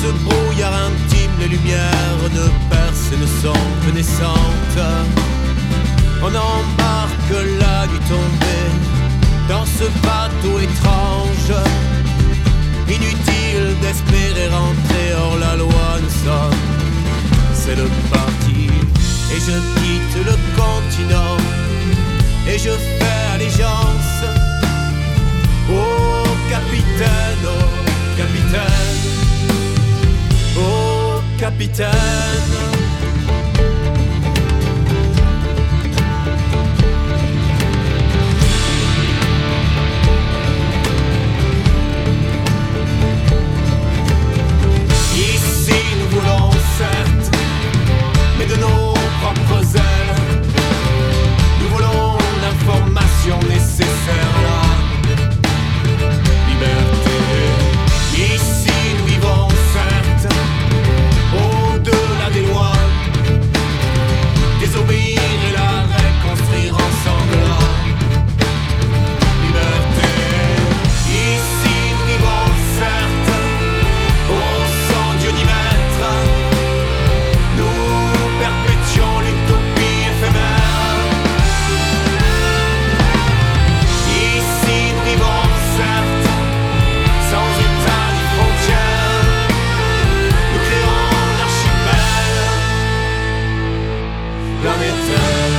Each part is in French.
ce brouillard intime, les lumières ne percent et ne sont que naissantes. On embarque la nuit tombée dans ce bateau étrange. Inutile d'espérer rentrer hors la loi, nous sommes, c'est le parti. Et je quitte le continent et je fais allégeance au capitaine, au capitaine, au capitaine. Ici nous voulons certes, mais de nos propres ailes. Nous voulons l'information nécessaire, la liberté. Ici nous vivons certes, au-delà des lois. Désobéir et la reconstruire ensemble, la liberté. Ici nous vivons certes, au sang Dieu ni maître. Nous perpétuons l'utopie éphémère. Ici nous vivons certes, sans état ni frontières. Nous créons l'archipel planétaire.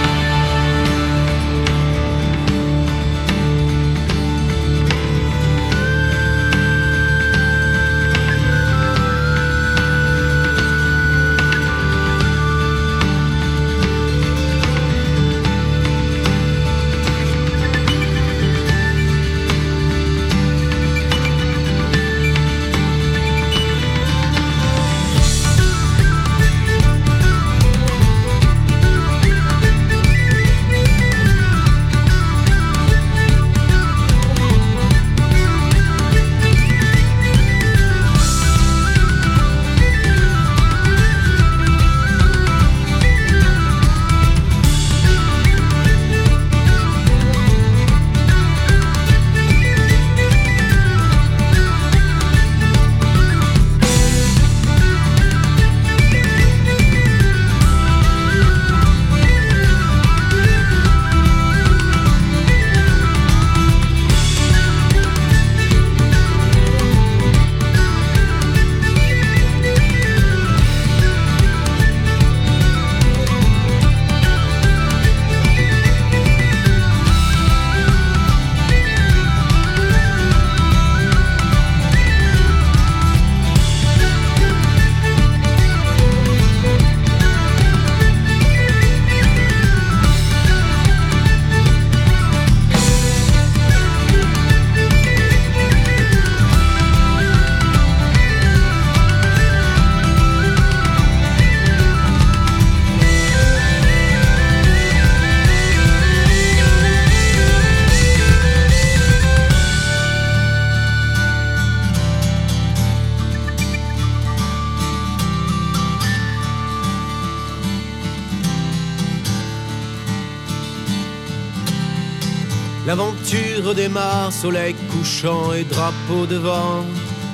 L'aventure démarre, soleil couchant et drapeau devant.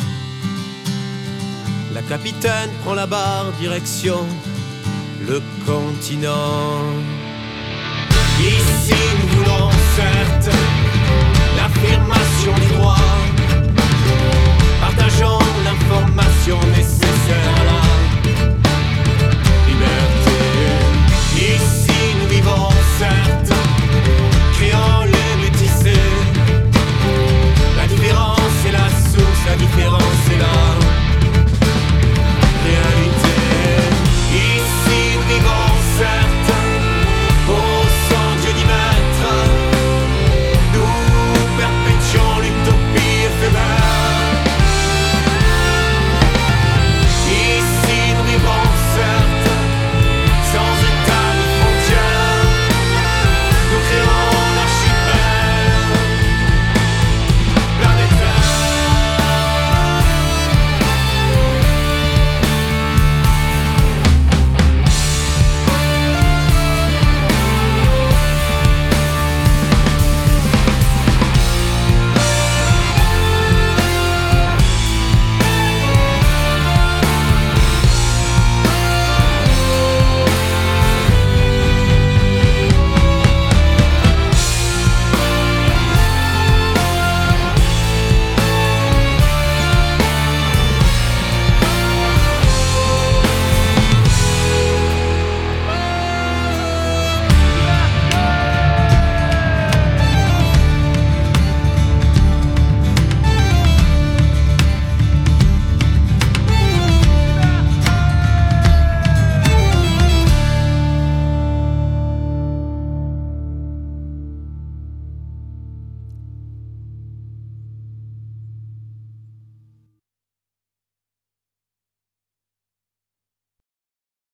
La capitaine prend la barre, direction le continent. Ici nous voulons certes l'affirmation du droit, partageant